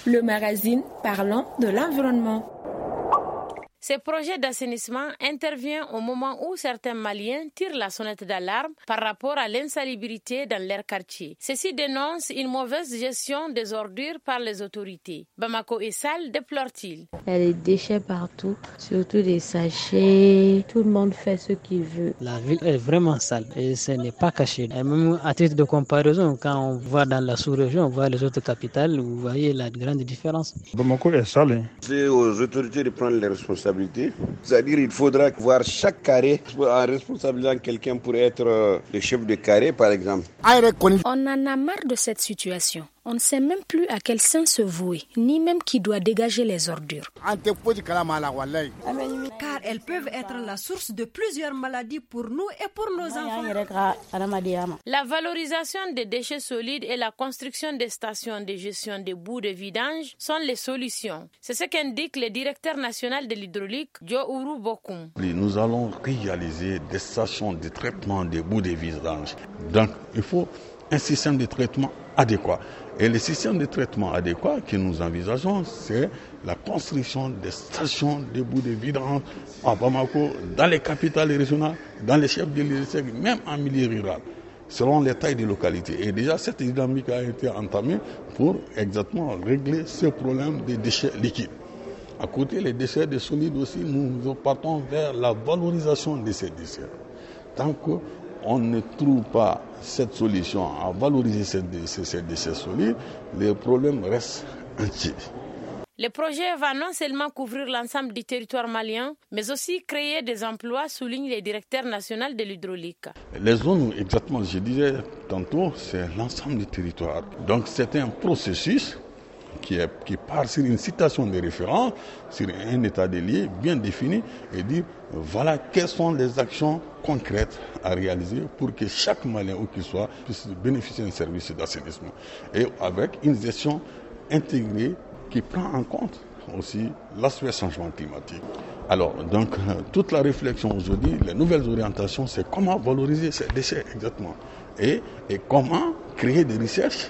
Le magazine parlant de l'environnement. Ce projet d'assainissement intervient au moment où certains Maliens tirent la sonnette d'alarme par rapport à l'insalubrité dans leur quartier. Ceux-ci dénoncent une mauvaise gestion des ordures par les autorités. Bamako et Sal déplorent-ils. Il y a des déchets partout, surtout des sachets. Tout le monde fait ce qu'il veut. La ville est vraiment sale et ce n'est pas caché. Et même à titre de comparaison, quand on voit dans la sous-région, on voit les autres capitales, vous voyez la grande différence. Bamako est sale. C'est aux autorités de prendre les responsabilités. C'est-à-dire qu'il faudra voir chaque carré en responsabilisant quelqu'un pour être le chef de carré, par exemple. On en a marre de cette situation. On ne sait même plus à quel sens se vouer, ni même qui doit dégager les ordures. Car elles peuvent être la source de plusieurs maladies pour nous et pour nos enfants. La valorisation des déchets solides et la construction des stations de gestion des boues de vidange sont les solutions. C'est ce qu'indique le directeur national de l'hydraulique, Diouru Bokoum. Nous allons réaliser des stations de traitement des boues de vidange. Donc, il faut un système de traitement adéquat. Et le système de traitement adéquat que nous envisageons, c'est la construction des stations de boues de vidange à Bamako, dans les capitales régionales, dans les chefs de l'île, même en milieu rural, selon les tailles des localités. Et déjà, cette dynamique a été entamée pour exactement régler ce problème des déchets liquides. À côté, les déchets de solides aussi, nous partons vers la valorisation de ces déchets. Tant qu'on ne trouve pas cette solution à valoriser ces déchets solides, les problèmes restent entiers. Le projet va non seulement couvrir l'ensemble du territoire malien, mais aussi créer des emplois, souligne le directeur national de l'hydraulique. Les zones, exactement, je disais tantôt, c'est l'ensemble du territoire. Donc c'est un processus qui part sur une citation de référence, sur un état des lieux bien défini et dire voilà quelles sont les actions concrètes à réaliser pour que chaque Malien où qu'il soit puisse bénéficier d'un service d'assainissement et avec une gestion intégrée qui prend en compte aussi l'aspect changement climatique. Alors, donc, toute la réflexion aujourd'hui, les nouvelles orientations, c'est comment valoriser ces déchets exactement et comment créer des recherches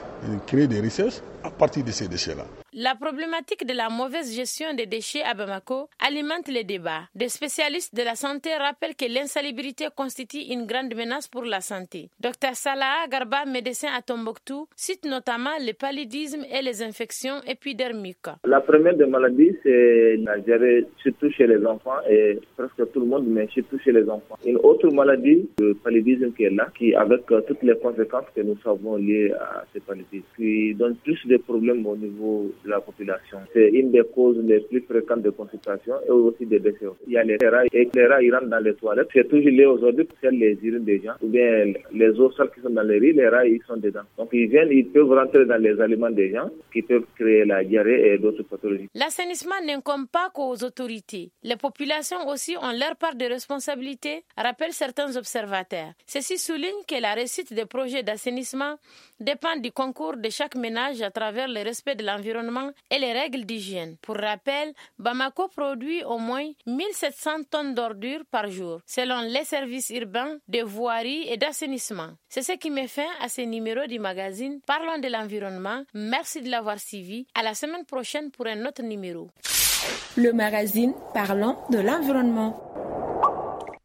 à partir de ces déchets-là. La problématique de la mauvaise gestion des déchets à Bamako alimente les débats. Des spécialistes de la santé rappellent que l'insalubrité constitue une grande menace pour la santé. Dr Salah Garba, médecin à Tombouctou, cite notamment le paludisme et les infections épidermiques. La première des maladies, c'est la diarrhée, surtout chez les enfants et presque tout le monde, mais surtout chez les enfants. Une autre maladie, le paludisme qui est là, qui avec toutes les conséquences que nous savons liées à ce paludisme, qui donne plus de problèmes au niveau de la population. C'est une des causes les plus fréquentes de consultation et aussi des décès. Il y a les rats et les rats ils rentrent dans les toilettes. C'est toujours lié aujourd'hui pour faire les urines des gens ou bien les eaux sales qui sont dans les riz, les rats ils sont dedans. Donc ils peuvent rentrer dans les aliments des gens qui peuvent créer la diarrhée et d'autres pathologies. L'assainissement n'incombe pas qu'aux autorités. Les populations aussi ont leur part de responsabilité, rappellent certains observateurs. Ceci souligne que la réussite des projets d'assainissement dépend du concours de chaque ménage à travers le respect de l'environnement et les règles d'hygiène. Pour rappel, Bamako produit au moins 1700 tonnes d'ordures par jour, selon les services urbains de voirie et d'assainissement. C'est ce qui met fin à ce numéro du magazine Parlons de l'environnement. Merci de l'avoir suivi. À la semaine prochaine pour un autre numéro. Le magazine Parlons de l'environnement.